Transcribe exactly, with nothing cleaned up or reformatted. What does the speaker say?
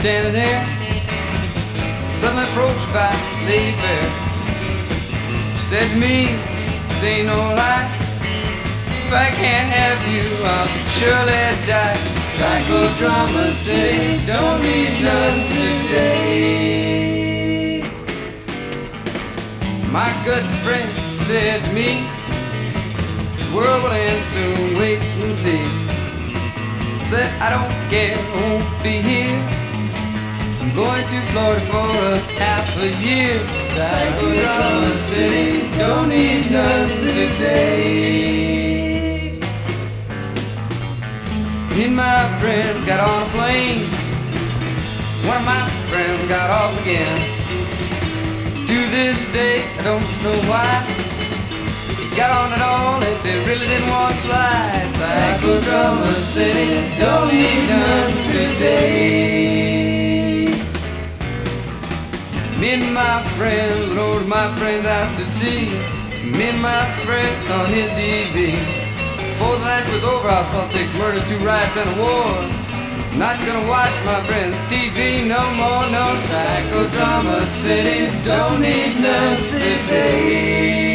standing there, suddenly approached by a lady fair. She said to me, "This ain't no lie. If I can't have you, I'll surely die. Psychodrama City, don't need none today." My good friend said to me, "The world will end soon, wait and see." Said, "I don't care, won't be here. I'm going to Florida for a half a year." Psychodrama City, don't need none today. Me and my friends got on a plane. One of my friends got off again. To this day, I don't know why he got on at all if they really didn't want to fly. Psychodrama City, don't need none today. Me and my friends went over to my friend's house to see. Me and my friend on his T V. Before the night was over, I saw six murders, two riots, and a war. Not gonna watch my friend's T V no more, no. Psychodrama City, don't need none today.